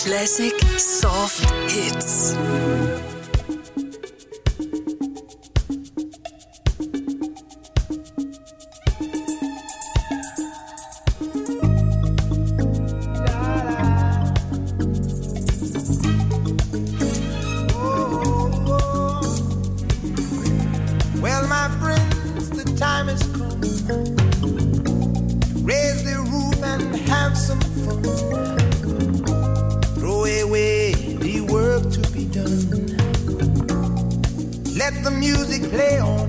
Classic Soft Hits. Well, my friends, the time has come. Raise the roof and have some fun. Throw away the work to be done. Let the music play on.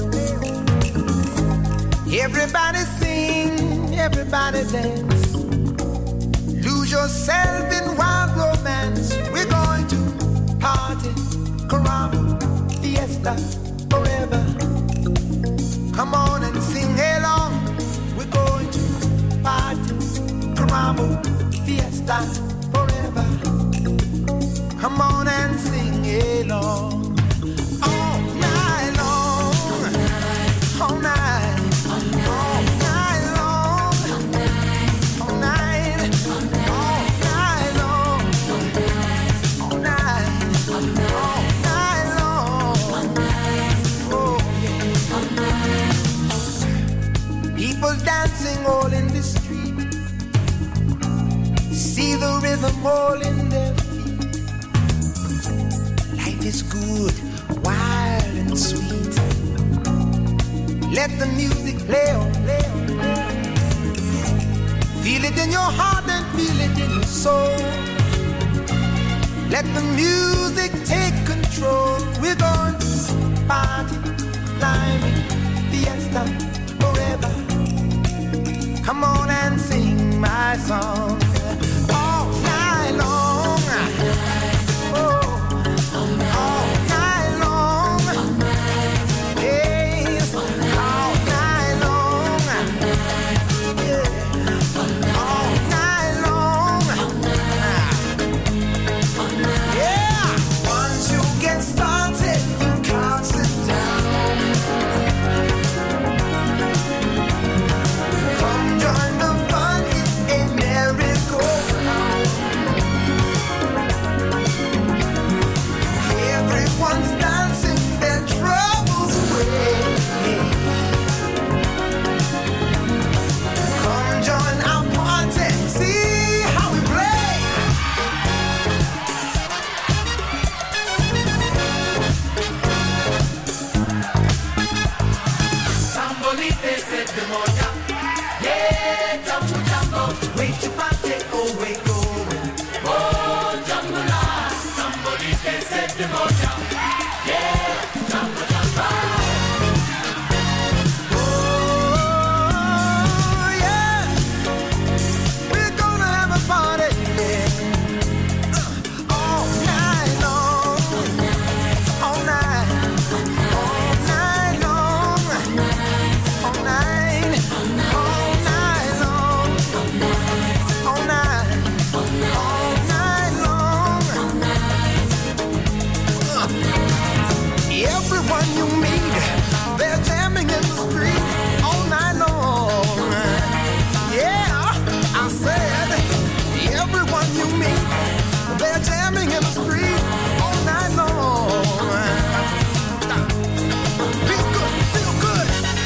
Everybody sing, everybody dance. Lose yourself in wild romance. We're going to party, caramba, fiesta, forever. Come on and sing along. We're going to party, caramba, fiesta, forever. Come on and sing along. All night long, all night, all night long, all night, all night long, all night, all night long. Oh yeah. People dancing all in the street. See the rhythm all in their feet. Life is good, wild and sweet. Let the music play on. Feel it in your heart and feel it in your soul. Let the music take control. We're going to party, climbing, fiesta, forever. Come on and sing my song. All night long. Oh, all night long. Yes, all night long. Yeah, all night long. Yeah, once you get started, you can't sit down. Come join the fun, it's a merry-go-round. Everyone's dancing their troubles away. Come join our party, see how we play. Sambolite se demoja. Yeah, jumbo jumbo, wait to party, oh wait going. Oh, jumbo la, sambolite se demoja. Yeah, jumbo jumbo. Oh yeah, we're gonna have a party, yeah. All night long, all night, all night long, all night, all night long, all night, all night long. Everyone you meet, they're jamming in the street all night long. Yeah, I said, everyone you meet, they're jamming in the street all night long. Feel good, feel good.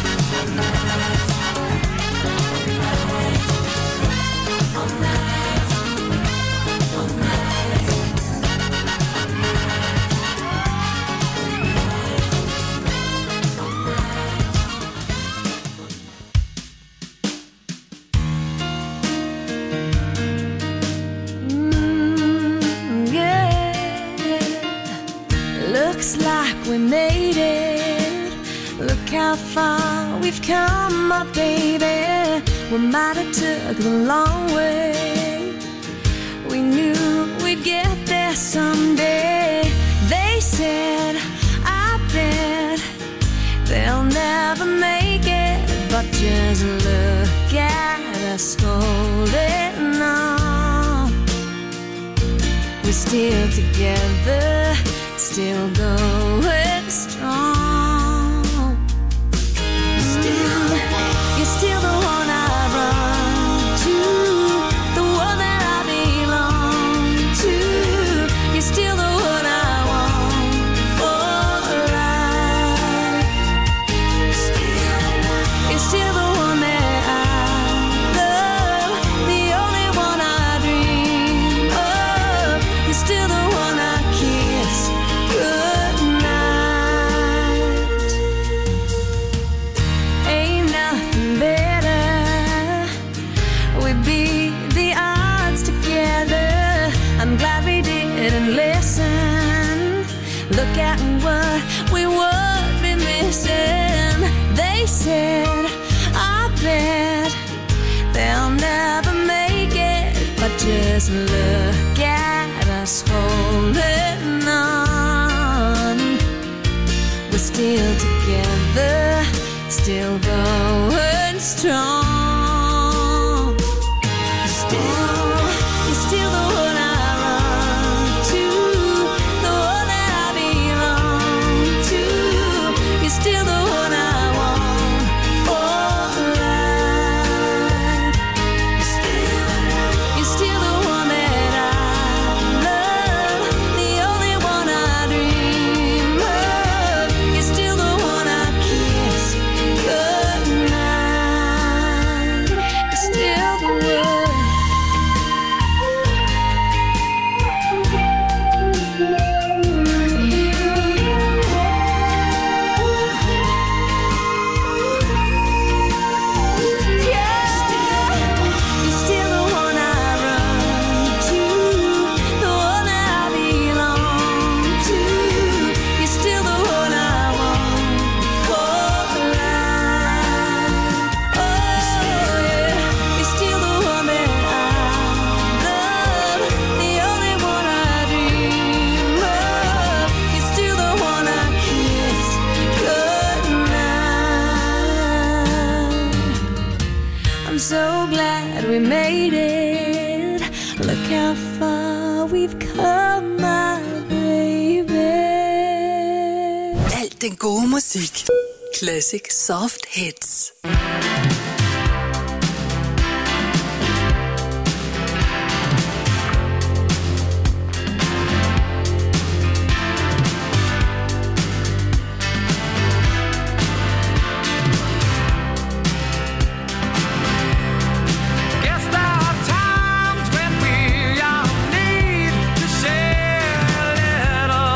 Yeah, looks like we made it. Look how far we've come, my baby. We might have took the long way. We knew we'd get there someday. They said, I bet they'll never make it, but just look at us holding on. We're still together, still going strong. Still, you're still the one I run to, the one that I belong to. I'm glad we didn't listen. Look at what we would be missing. They said, I bet they'll never make it, but just look at us holding on. We're still together, still going strong. You're still the one I run to, the one that I belong to. You're still the one I want for life. You're still the one that I love, the only one I dream of. You're still the one I kiss goodnight. You're still the one. I'm so glad we made it. Look how far we've come, my baby. Alt den gode musik. Classic Soft Hits.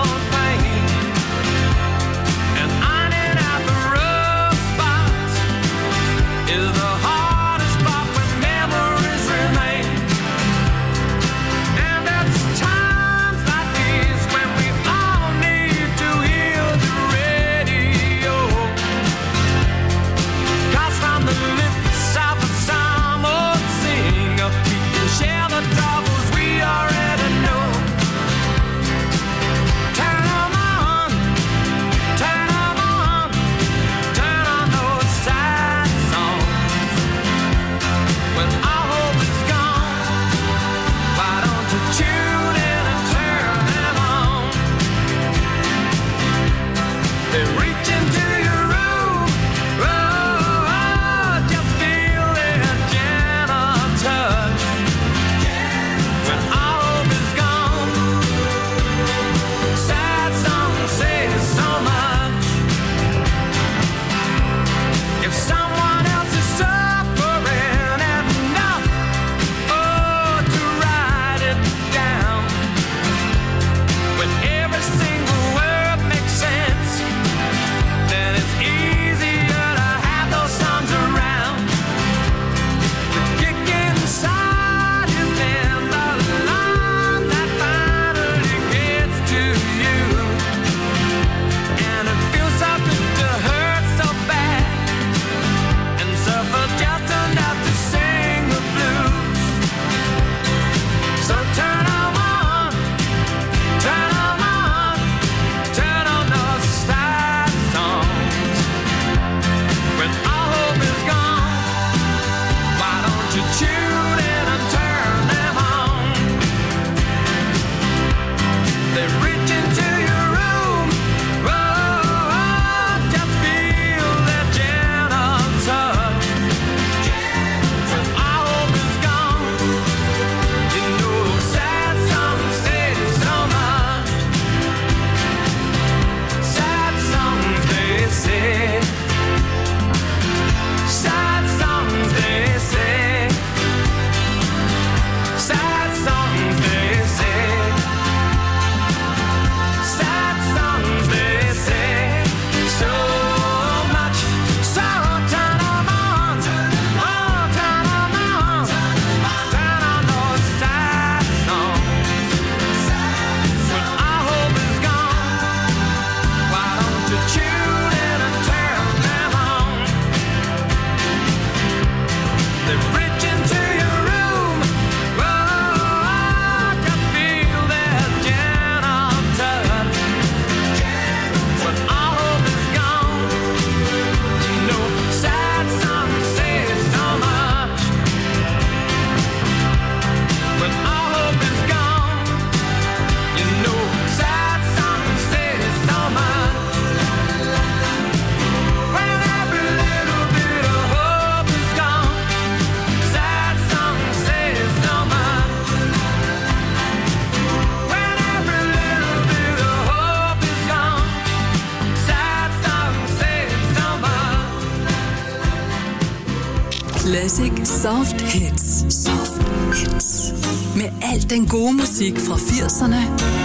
And ironing out the rough spots Classic Soft Hits. Soft Hits. Med al den gode musik fra 80'erne,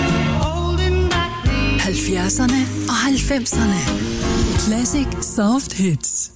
70'erne og 90'erne. Classic Soft Hits.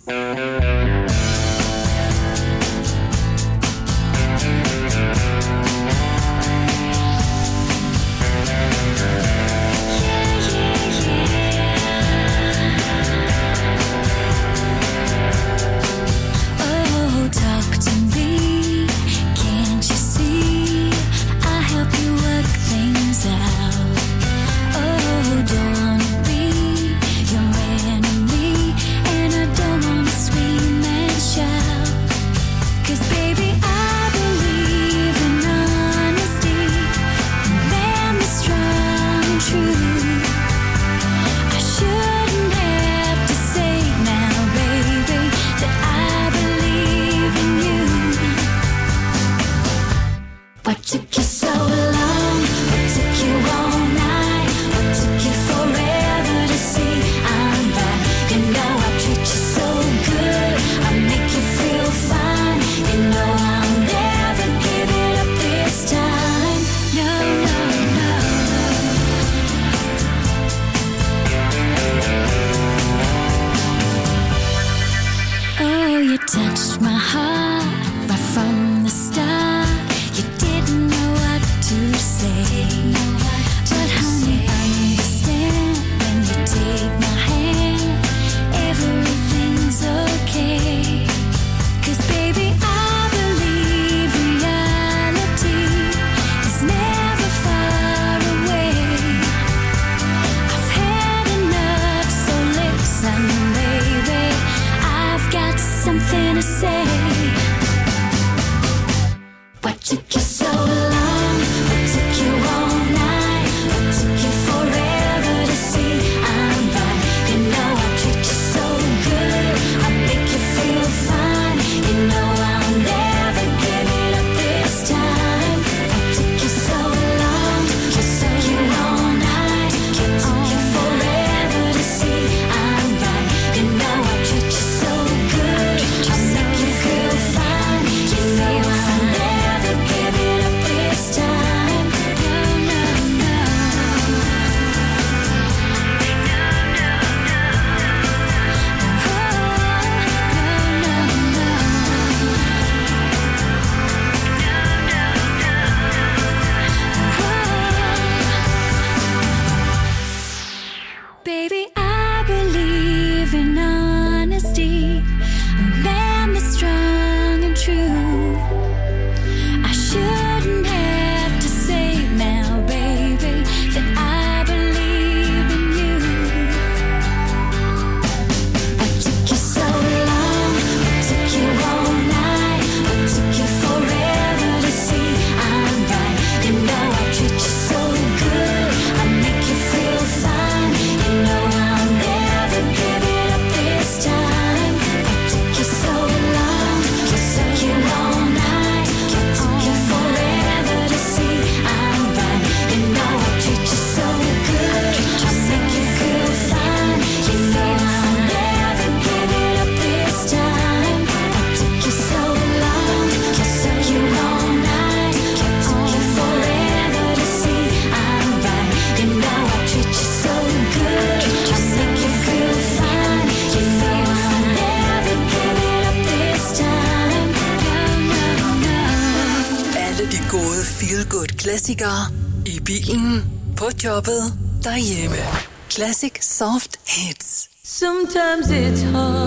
Klassikere i bilen, på jobbet, derhjemme. Classic Soft Hits. Sometimes it's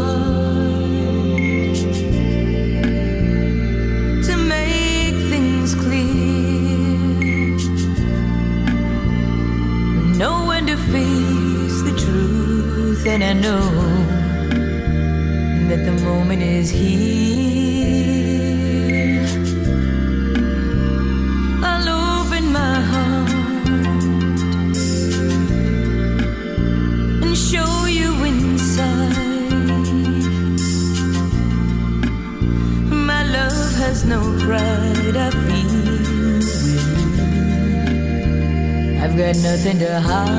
hard to make things clear, know when to face the truth, and I know that the moment is here. My heart and show you inside. My love has no pride. I feel I've got nothing to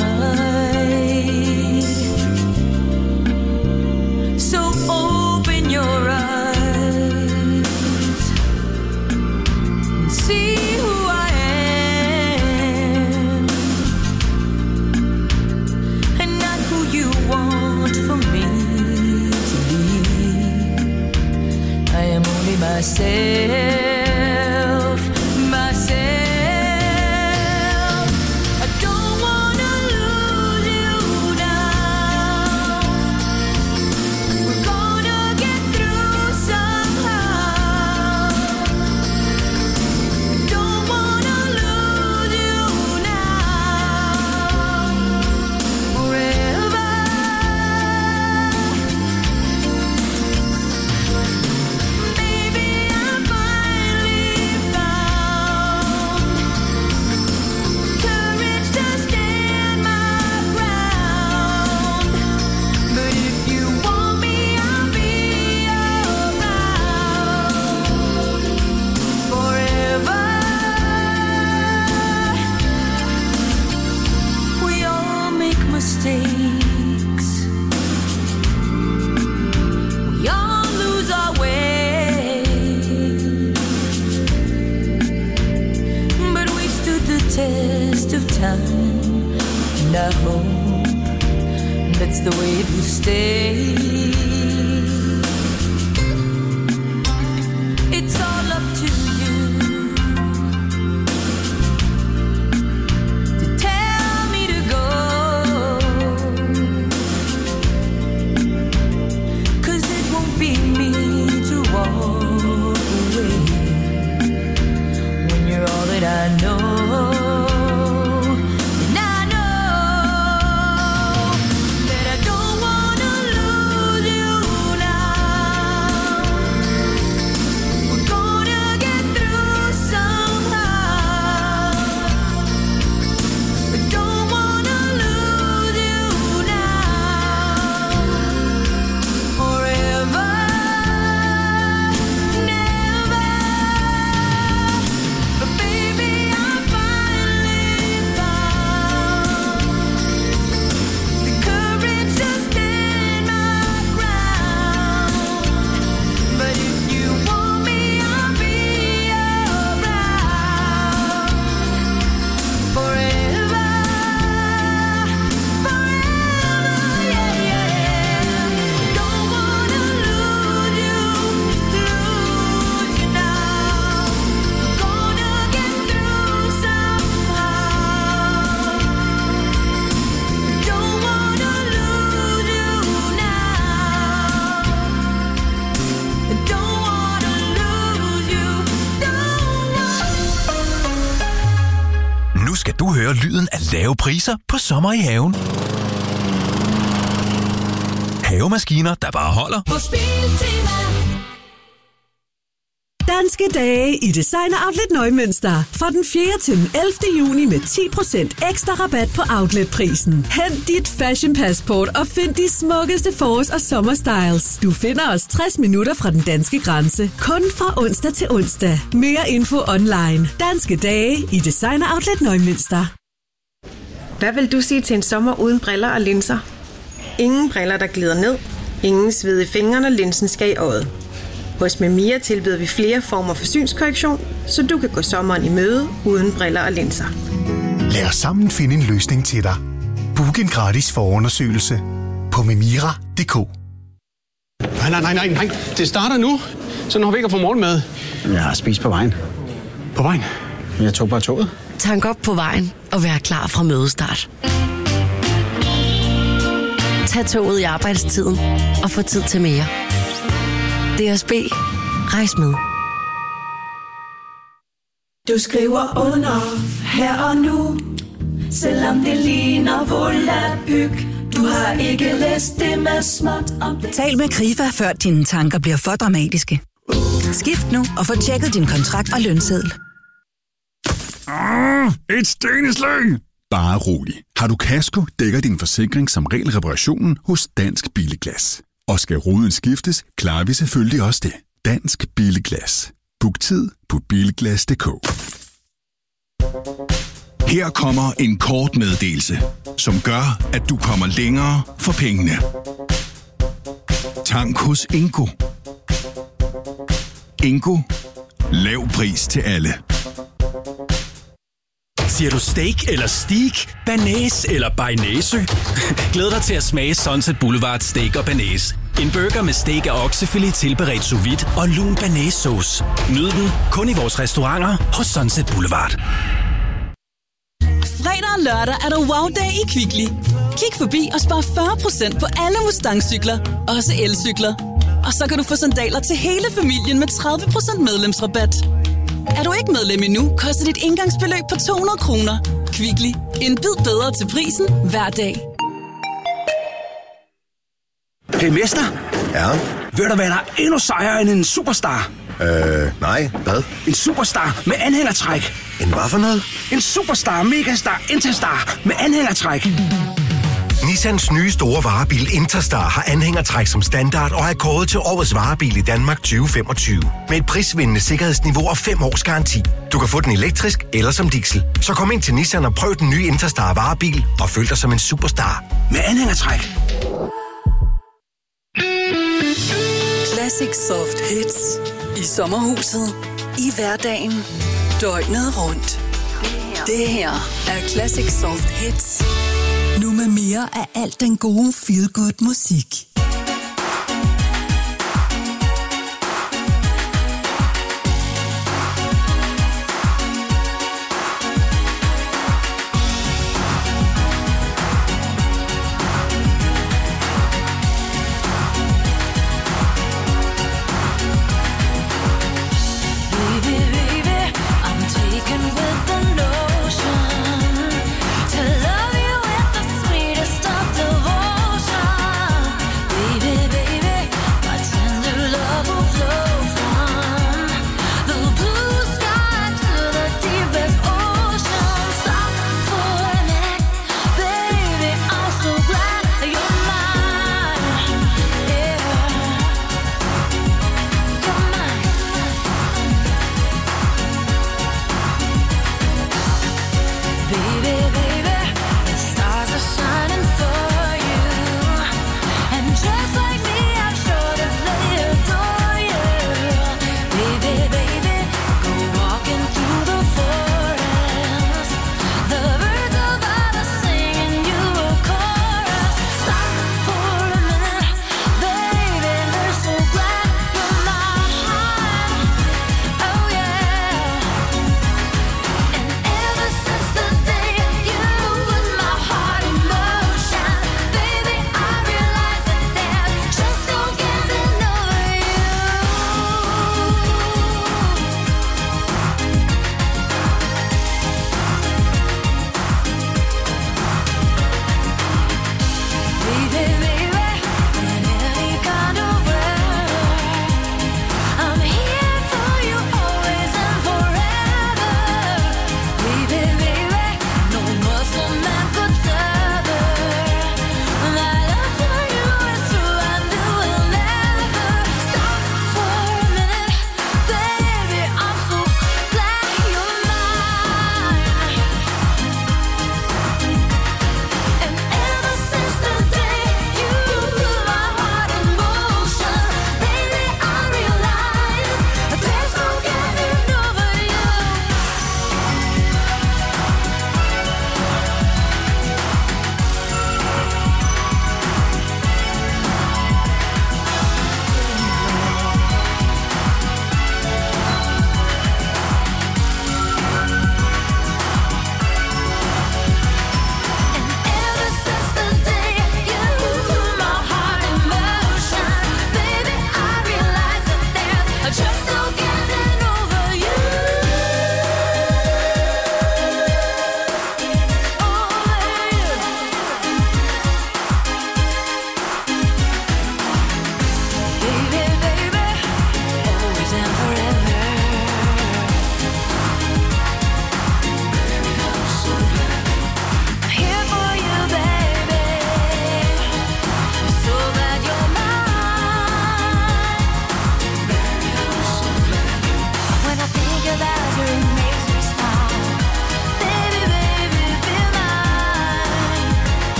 hide. So open your eyes myself, myself. I don't wanna lose you now. We're gonna get through somehow. Don't wanna lose you now. Forever. Maybe I finally found courage to stand my ground. But if you want me, I'll be around forever. We all make mistakes. We all lose our way. But we stood the test of time. And I hope that's the way it will stay. It's all up to you to tell me to go. 'Cause it won't be me to walk away when you're all that I know. And I know that I don't wanna lose you now. We're gonna get through somehow. I don't wanna lose you now. Forever, never. But baby, I finally found the courage to stand my ground. But if you want me, I'll be around forever, forever, yeah, yeah. Don't wanna lose you now. We're gonna get through somehow. Don't wanna lose you now. Don't wanna lose you. Nu skal du høre lyden af lave priser på sommer i haven. Havemaskiner, der bare holder. På Biltema. Danske dage i Designer Outlet Neumünster. Fra den 4. til den 11. juni med 10% ekstra rabat på outletprisen. Hent dit fashion passport og find de smukkeste forårs- og sommerstyles. Du finder os 60 minutter fra den danske grænse. Kun fra onsdag til onsdag. Mere info online. Danske dage i Designer Outlet Neumünster. Hvad vil du sige til en sommer uden briller og linser? Ingen briller, der glider ned. Ingen sved i fingrene, linsen skal i øjet. Hos Memia tilbyder vi flere former for synskorrektion, så du kan gå sommeren i møde uden briller og linser. Lad os sammen finde en løsning til dig. Book en gratis forundersøgelse på memira.dk. Nej. Det starter nu. Så når vi ikke at få morgenmad. Jeg har spist på vejen. På vejen? Jeg tog bare toget. Tank op på vejen og vær klar fra mødestart. Tag toget i arbejdstiden og få tid til mere. DSB. Rejs med. Du skriver under her og nu, selvom det ligner volapyk. Du har ikke læst det med småt om det. Tal med Krifa, før dine tanker bliver for dramatiske. Skift nu og få tjekket din kontrakt og lønseddel. Et steneslag! Bare rolig. Har du kasko, dækker din forsikring som regel reparationen hos Dansk Billiglas. Og skal ruden skiftes, klarer vi selvfølgelig også det. Dansk Billiglas. Book tid på billiglas.dk. Her kommer en kort meddelelse, som gør, at du kommer længere for pengene. Tank hos Ingo. Ingo. Lav pris til alle. Siger du steak eller steak, banæs eller bearnaise? Glæd dig til at smage Sunset Boulevard Steak og Banæs. En burger med steak og oksefilet tilberedt sous vide og lun banæssauce. Nyd den kun i vores restauranter hos Sunset Boulevard. Fredag og lørdag er der wow-dag i Kvickly. Kig forbi og spar 40% på alle Mustang-cykler, også elcykler. Og så kan du få sandaler til hele familien med 30% medlemsrabat. Er du ikke medlem endnu, koster dit indgangsbeløb på 200 kroner. Kvickly. En bid bedre til prisen hver dag. Hey, mester. Ja? Ved du, hvad der er endnu sejere end en superstar? Nej. Hvad? En superstar med anhængertræk. En hvad for noget? En superstar, megastar, interstar med anhængertræk. Nissans nye store varebil Interstar har anhængertræk som standard og er kåret til årets varebil i Danmark 2025. Med et prisvindende sikkerhedsniveau og 5 års garanti. Du kan få den elektrisk eller som diesel. Så kom ind til Nissan og prøv den nye Interstar varebil og føl dig som en superstar. Med anhængertræk. Classic Soft Hits. I sommerhuset. I hverdagen. Døgnet rundt. Det her er Classic Soft Hits. Nu med mere af alt den gode feel-good musik.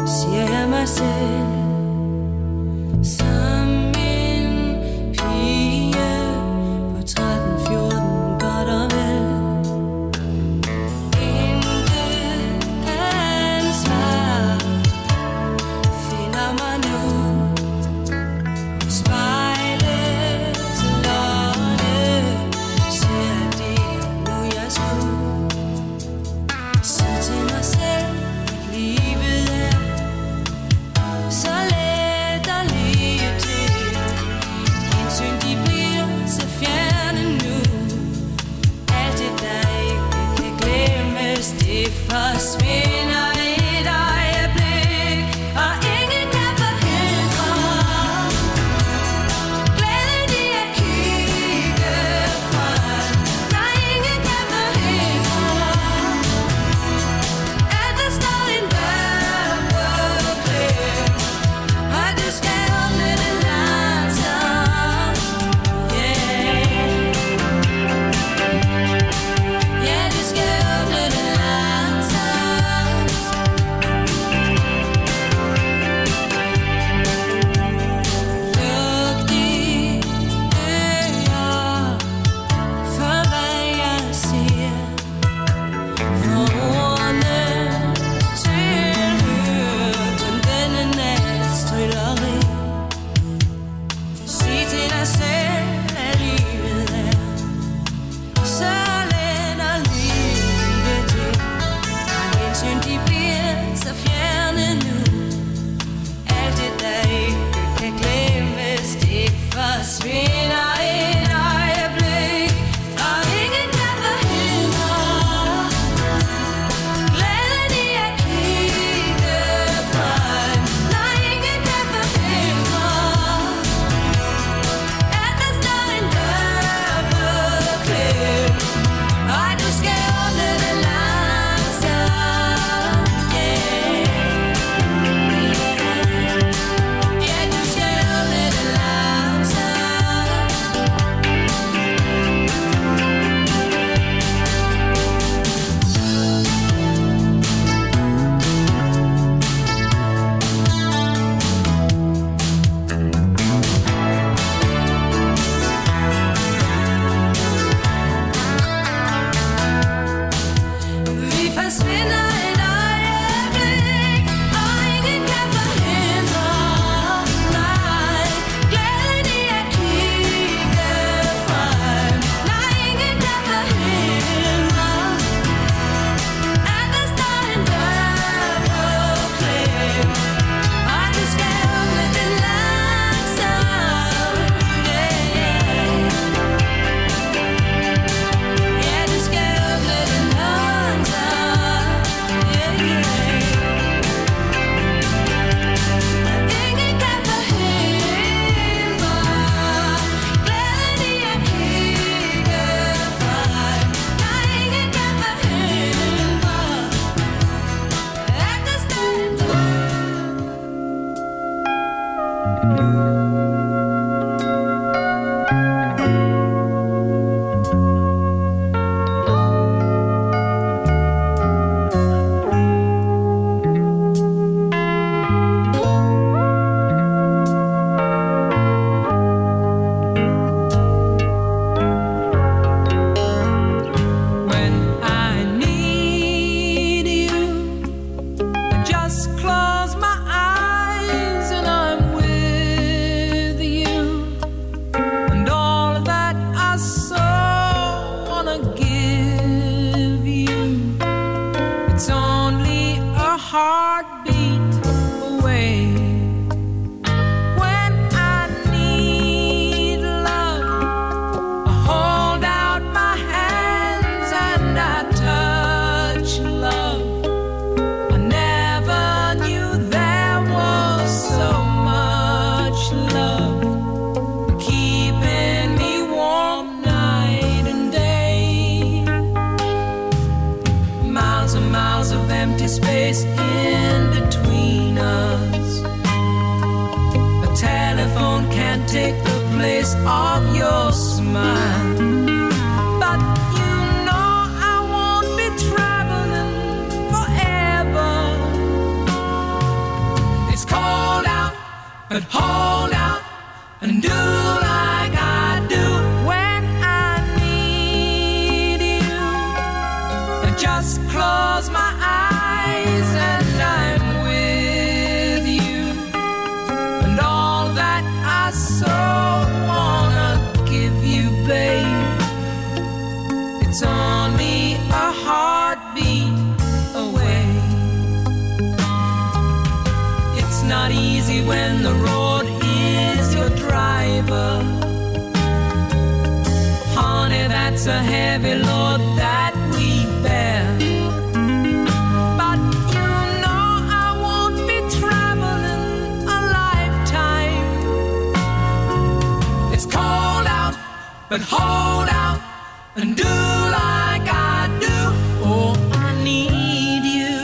siger jeg mig selv. Som en pige på 13-14, godt og vel. Intet ansvar finder mig nu. Spejle til låne, ser det nu jeg skulle. Sig til mig selv, at livet er så let at leve til. Indsyn de bliver så fjerne nu. Alt det der ikke kan glemmes, det forsvinder i et øjeblik. Og ingen kan forhindre glæden i at kigge frem. Nej, ingen kan forhindre at der står en dør på klem. Og du skal åbne den langsomt. Ja, du skal åbne den langsomt. Luk dit øre for hvad jeg siger. For ordene tilhører kun denne nats trylleri. Sig til dig selv, at livet er så let at leve til. Og hensyn de bliver så fjerne nu. Alt det der ikke kan glemmes, det forsvinder i et øjeblik. Og ingen kan forhindre glæden i at kigge frem. Nej, ingen kan forhindre at der står en dør på klem. Og du skal åbne den langsomt. Ja, du skal åbne den langsomt. Vi forsvinder et øjeblik, og ingen kan forhindre, nej, glæden i at kigge frem. Nej, ingen kan forhindre at der står en dør på klem. Og du skal åbne den langsomt. Ja, du skal åbne den langsomt. Ingen kan forhindre glæden i at kigge frem. Nej, ingen kan forhindre at der står en when I need you. I just close my eyes and I'm with you. And all that I so wanna give you, it's only a heartbeat away. When I need love, I hold out my hands and I touch love. I never knew there was so much love keeping me warm night and day. Miles and miles of empty space in between us. A telephone can't take the place of your smile. But you know I won't be traveling forever. but hold out and do like I do when I need you. I just close my eyes and I'm with you, and all that I so wanna give you, babe, it's only a heartbeat away. It's not easy when the road is your driver. Honey, that's a heavy load that we bear. But you know I won't be traveling a lifetime. It's cold out, but hold out and do like I do. Oh, I need you.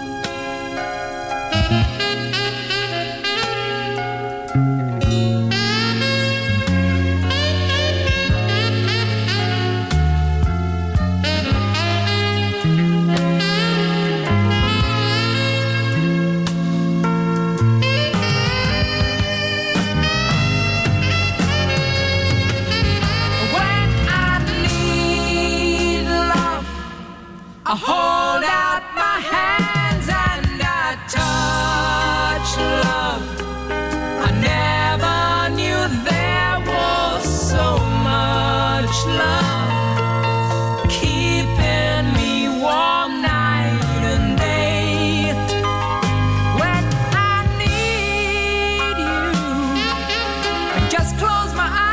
I hold out my hands and I touch love. I never knew there was so much love keeping me warm night and day. When I need you, I just close my eyes.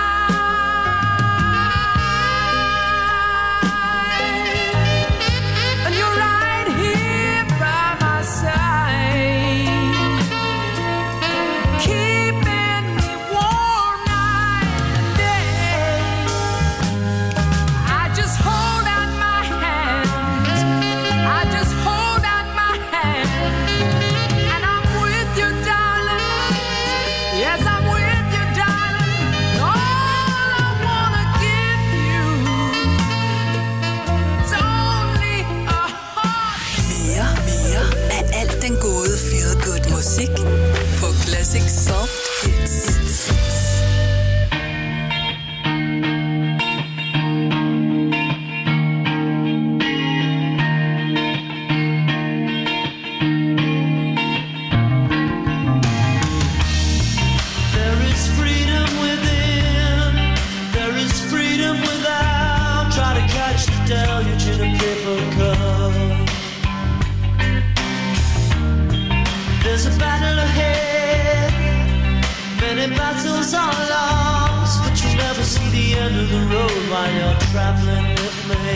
Den gode feel good musik på Classic Soft Hits. There's a battle ahead, many battles are lost, but you'll never see the end of the road while you're traveling with me.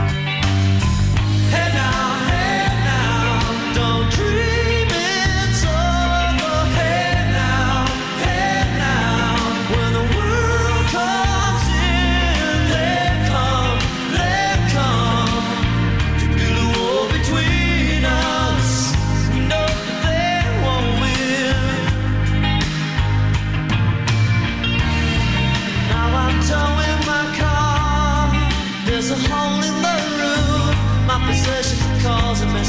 Hey now, don't dream it's over. Hey now, when the world comes in, they come to build a wall between us. We know towing my car, there's a hole in the roof. My possessions are causing me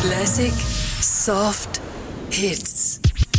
Classic Soft Hits.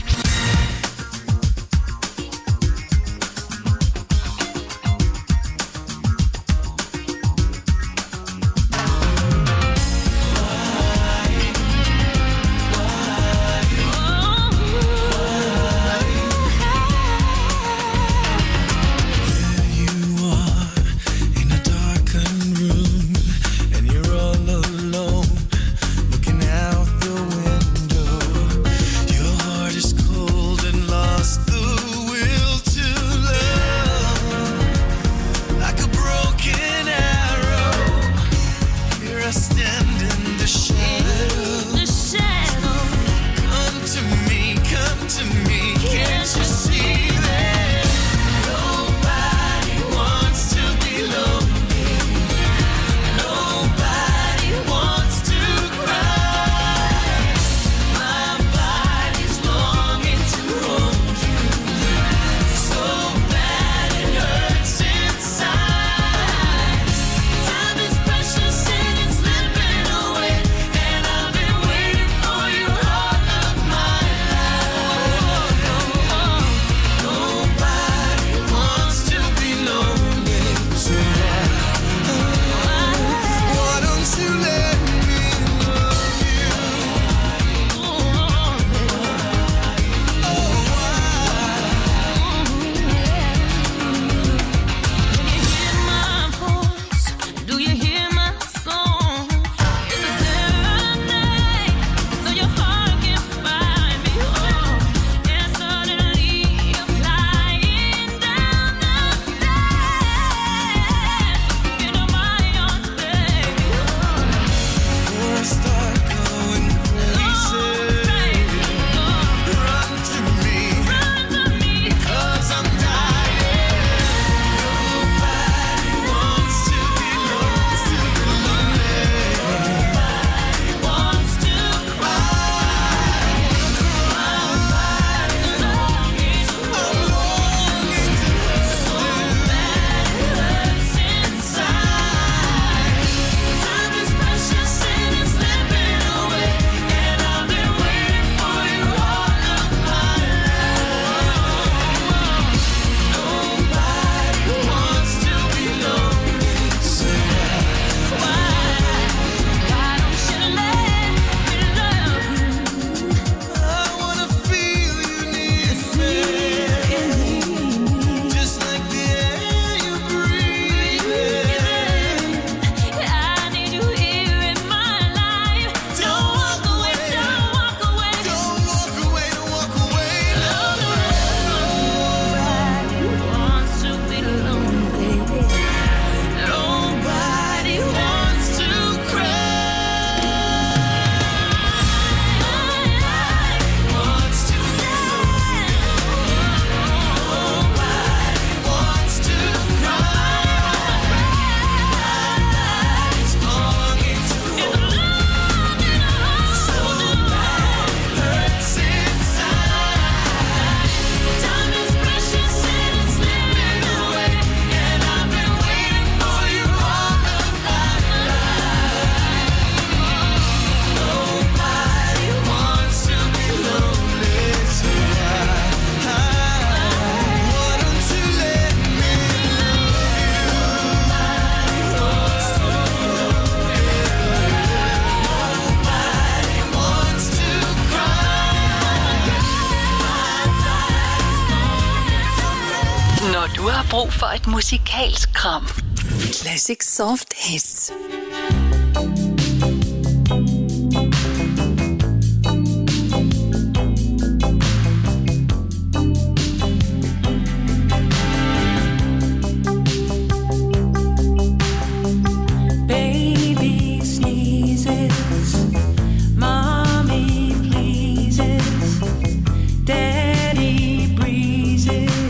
Når du har brug for et musikalsk kram. Classic Soft Hits.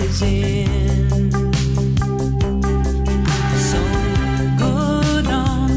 So good on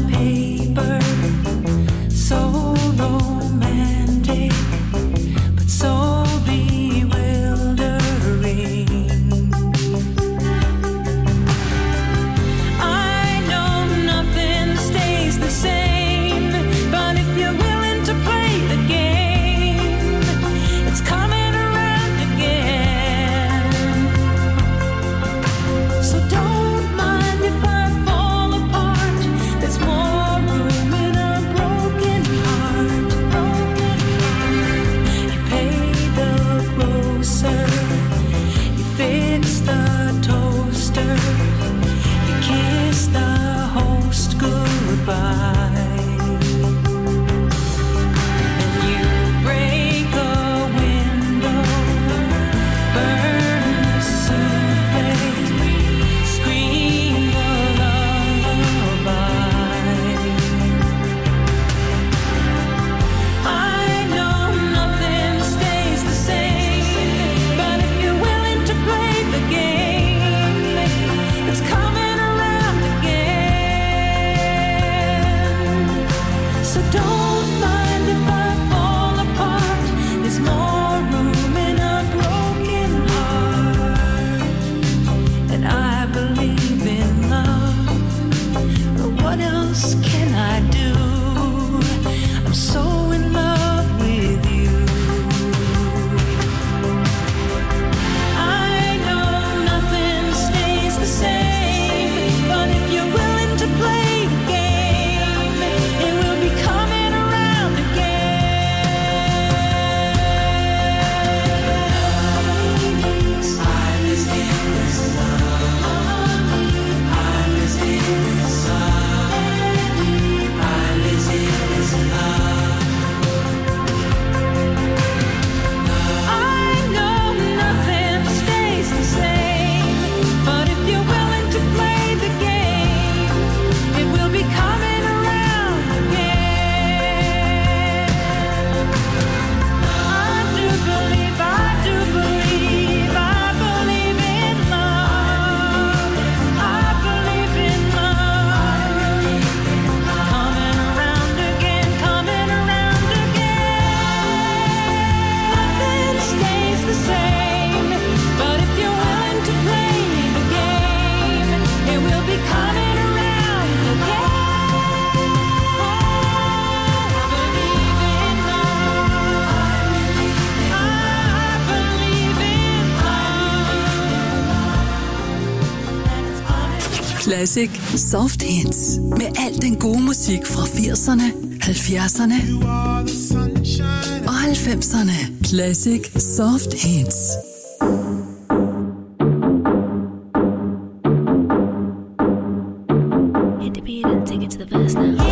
Classic Soft Hits. Med al den gode musik fra 80'erne, 70'erne og 90'erne. Classic Soft Hits. Hit the beat and take it to the verse now.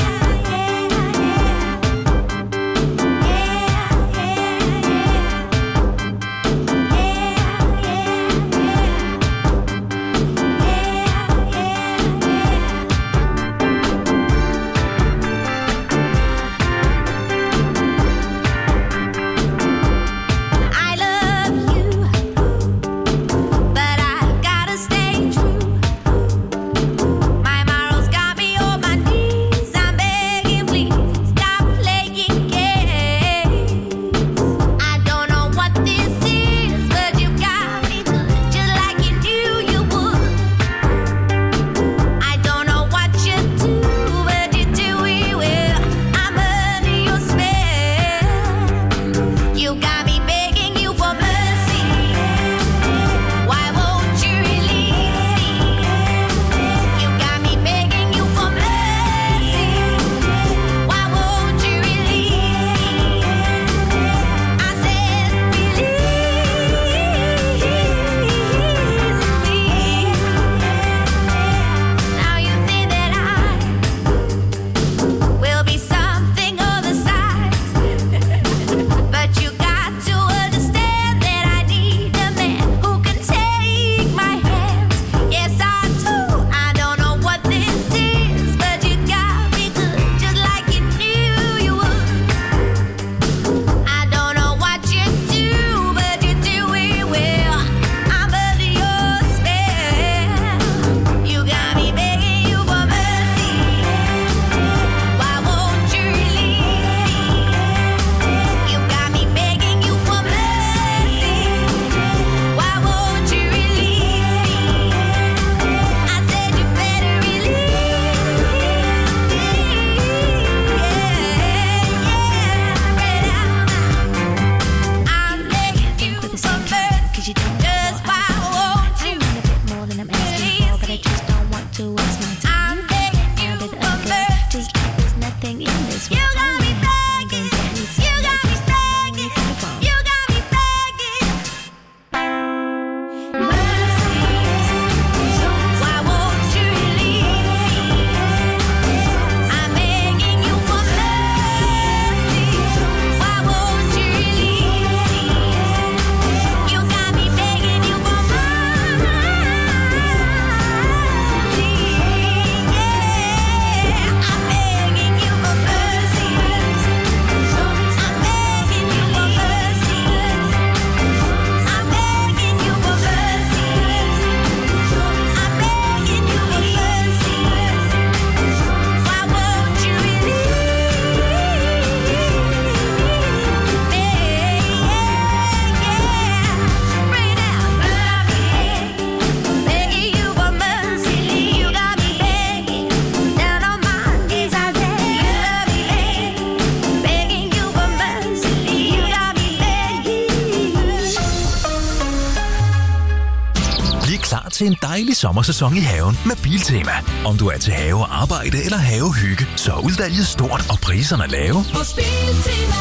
til en dejlig sommersæson i haven med Biltema. Om du er til havearbejde eller havehygge, så er udvalget stort og priserne lave. Hos Biltema.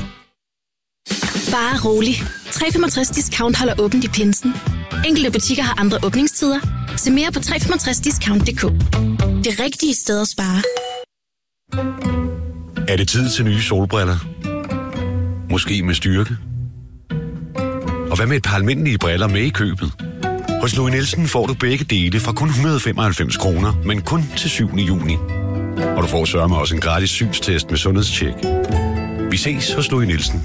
Bare rolig. 365 Discount holder åbent i pinsen. Enkelte butikker har andre åbningstider. Se mere på 365discount.dk. Det rigtige sted at spare. Er det tid til nye solbriller? Måske med styrke? Og hvad med et par almindelige briller med i købet? Hos Louis Nielsen får du begge dele fra kun 195 kroner, men kun til 7. juni. Og du får sørme også en gratis synstest med sundhedstjek. Vi ses hos Louis Nielsen.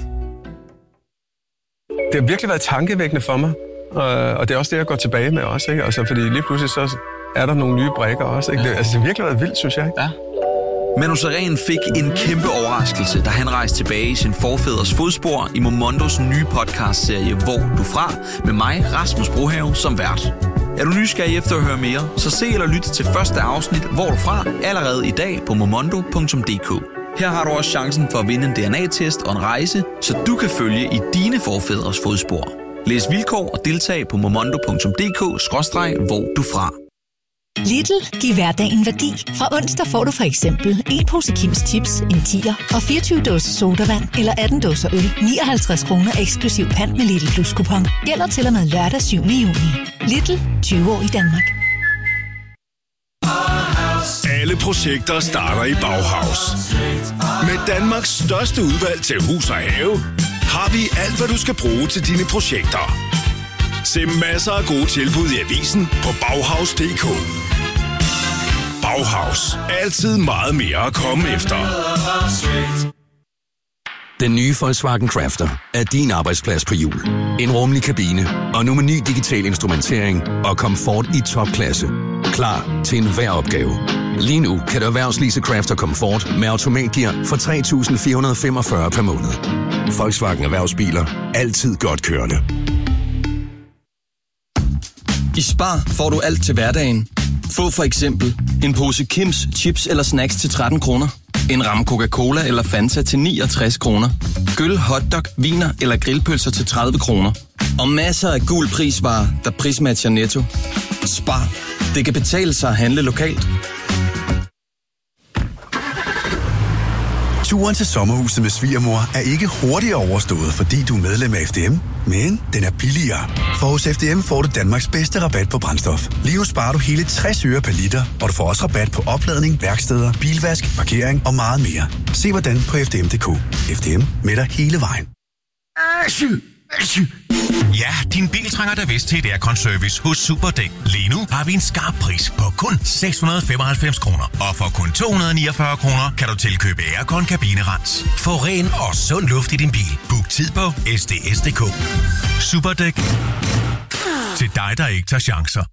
Det har virkelig været tankevækkende for mig, og det er også det, jeg går tilbage med også, ikke? Altså, fordi lige pludselig så er der nogle nye brikker også, ikke? Det har virkelig været vildt, synes jeg. Ja. Manu Sareen fik en kæmpe overraskelse, da han rejste tilbage i sin forfædres fodspor i Momondos nye podcastserie Hvor du fra, med mig, Rasmus Brohave, som vært. Er du nysgerrig efter at høre mere, så se eller lyt til første afsnit Hvor du fra allerede i dag på momondo.dk. Her har du også chancen for at vinde en DNA-test og en rejse, så du kan følge i dine forfædres fodspor. Læs vilkår og deltag på momondo.dk/hvor du fra. Lidl giver hverdagen værdi. Fra onsdag får du for eksempel en pose Kims Chips, en 10'er og 24 dåser sodavand eller 18 dåser øl. 59 kroner eksklusiv pant med Lidl Plus kupon. Gælder til og med lørdag 7. juni. Lidl, 20 år i Danmark. Alle projekter starter i Bauhaus. Med Danmarks største udvalg til hus og have, har vi alt, hvad du skal bruge til dine projekter. Se masser af gode tilbud i avisen på Bauhaus.dk. Bauhaus. Altid meget mere at komme efter. Den nye Volkswagen Crafter er din arbejdsplads på hjul. En rummelig kabine, og nu med ny digital instrumentering og komfort i topklasse. Klar til enhver opgave. Lige nu kan du erhvervslease Crafter Comfort med automatgear for 3.445 per måned. Volkswagen Erhvervsbiler. Altid godt kørende. I Spar får du alt til hverdagen. Få for eksempel en pose Kims chips eller snacks til 13 kroner. En ramme Coca-Cola eller Fanta til 69 kroner. Gyll, hotdog, viner eller grillpølser til 30 kroner. Og masser af gul prisvarer, der prismatcher Netto. Spar. Det kan betale sig at handle lokalt. Turen til sommerhuset med svigermor er ikke hurtigt overstået, fordi du er medlem af FDM, men den er billigere. For hos FDM får du Danmarks bedste rabat på brændstof. Lige nu sparer du hele 60 øre per liter, og du får også rabat på opladning, værksteder, bilvask, parkering og meget mere. Se hvordan på FDM.dk. FDM med dig hele vejen. Ja, din bil trænger da vist til et aircon-service hos Superdæk. Lige nu har vi en skarp pris på kun 695 kroner. Og for kun 249 kroner kan du tilkøbe aircon kabinerens. Få ren og sund luft i din bil. Book tid på sds.dk. Superdæk. Til dig, der ikke tager chancer.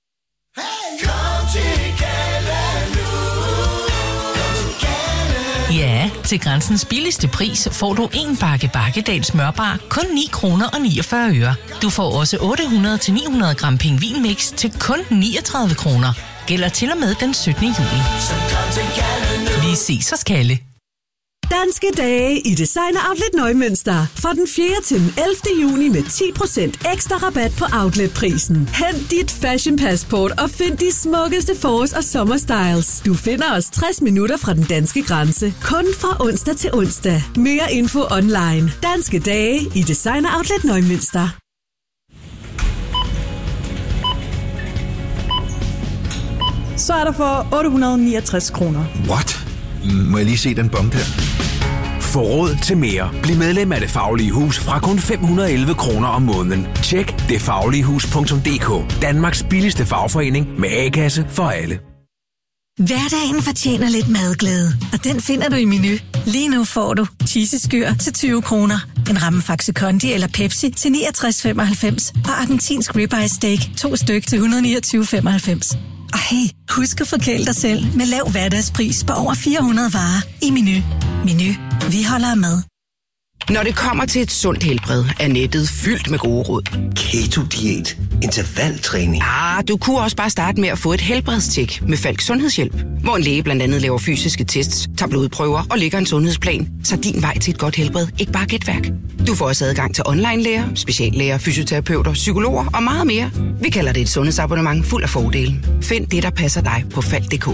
Ja, til Grænsens billigste pris får du en bakke Bakkedal smørbar kun 9 kroner og 49 øre. Du får også 800-900 gram pingvinmix til kun 39 kroner. Gælder til og med den 17. juli. Vi ses hos Kalle. Danske dage i Designer Outlet Neumünster. Fra den 4. til den 11. juni med 10% ekstra rabat på outletprisen. Hent dit fashion passport og find de smukkeste forårs- og sommerstyles. Du finder os 60 minutter fra den danske grænse. Kun fra onsdag til onsdag. Mere info online. Danske dage i Designer Outlet Neumünster. Så er der for 869 kroner. What? Må jeg lige se den bombe her? Få råd til mere. Bliv medlem af Det Faglige Hus fra kun 511 kroner om måneden. Tjek detfagligehus.dk. Danmarks billigste fagforening med A-kasse for alle. Hverdagen fortjener lidt madglæde, og den finder du i Menu. Lige nu får du cheeseskyr til 20 kroner, en ramme Faxe Kondi eller Pepsi til 69,95 og argentinsk ribeye steak 2 styk til 129,95. Og hey, husk at forkæle dig selv med lav hverdagspris på over 400 varer i Menu. Menu. Vi holder med. Når det kommer til et sundt helbred, er nettet fyldt med gode råd. Keto-diæt, intervaltræning. Du kunne også bare starte med at få et helbredstjek med Falk Sundhedshjælp, hvor en læge blandt andet laver fysiske tests, tager blodprøver og lægger en sundhedsplan, så din vej til et godt helbred ikke bare er gætværk. Du får også adgang til online-læger, speciallæger, fysioterapeuter, psykologer og meget mere. Vi kalder det et sundhedsabonnement fuld af fordele. Find det, der passer dig på Falk.dk.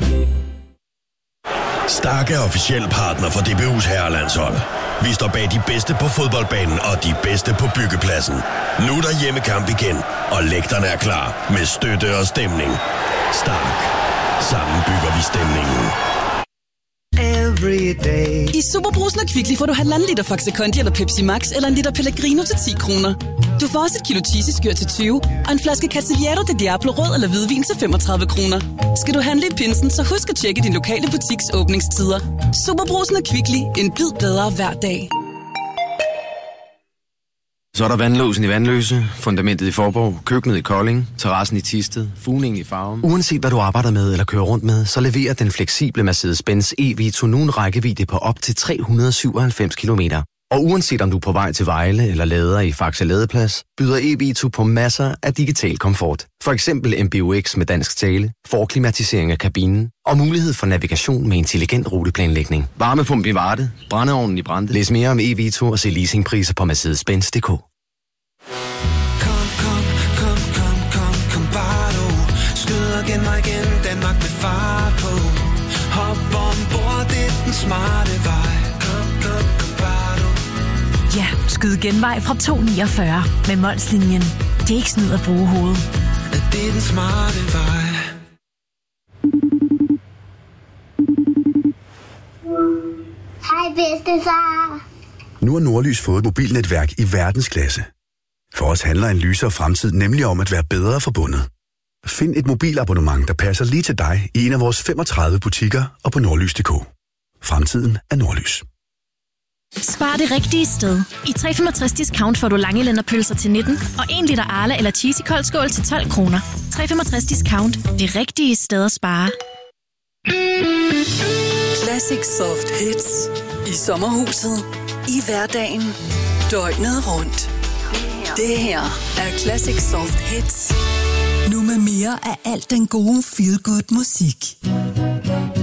Stark er officiel partner for DBU's herrelandshold. Vi står bag de bedste på fodboldbanen og de bedste på byggepladsen. Nu er der hjemmekamp igen, og lægterne er klar med støtte og stemning. Stark. Sammen bygger vi stemningen. I Superbrusen og Kvickly får du 1,5 liter Faxe Kondi eller Pepsi Max eller en liter Pellegrino til 10 kroner. Du får også et kilo cheeseskyr til 20 og en flaske Cavaliere de Diablo rød eller hvidvin til 35 kroner. Skal du handle i pinsen, så husk at tjekke din lokale butiks åbningstider. Superbrusen og Kvickly. En bid bedre hver dag. Så er der vandlåsen i Vandløse, fundamentet i Forborg, køkkenet i Kolding, terrassen i Thisted, fugningen i Farum. Uanset hvad du arbejder med eller kører rundt med, så leverer den fleksible Mercedes-Benz e-Vito nu en rækkevidde på op til 397 km. Og uanset om du er på vej til Vejle eller lader i Faxe Ladeplads, byder e-Vito på masser af digital komfort. For eksempel MBUX med dansk tale, forklimatisering af kabinen og mulighed for navigation med intelligent ruteplanlægning. Varmepumpe i Varde, brændeovnen i Brande. Læs mere om e-Vito og se leasingpriser på Mercedes-Benz.dk. Kom, bare du. Skyd og gen mig igen. far på. Hop ombord, det er den smarte vej. Kom, bado. Ja, skyd genvej fra 249 med Molslinjen. Det er ikke snyd at bruge hovedet. Det er den smarte vej. Hej bedstefar. Nu har Nordlys fået et mobilnetværk i verdensklasse. For os handler en lysere fremtid nemlig om at være bedre forbundet. Find et mobilabonnement, der passer lige til dig i en af vores 35 butikker og på nordlys.dk. Fremtiden er Nordlys. Spar det rigtige sted. I 365 discount får du langelænderpølser til 19 og 1 liter Arla eller Cheesy koldskål til 12 kroner. 365 discount. Det rigtige sted at spare. Classic Soft Hits. I sommerhuset. I hverdagen. Døgnet rundt. Det her er Classic Soft Hits. Nu med mere af alt den gode feel-good musik.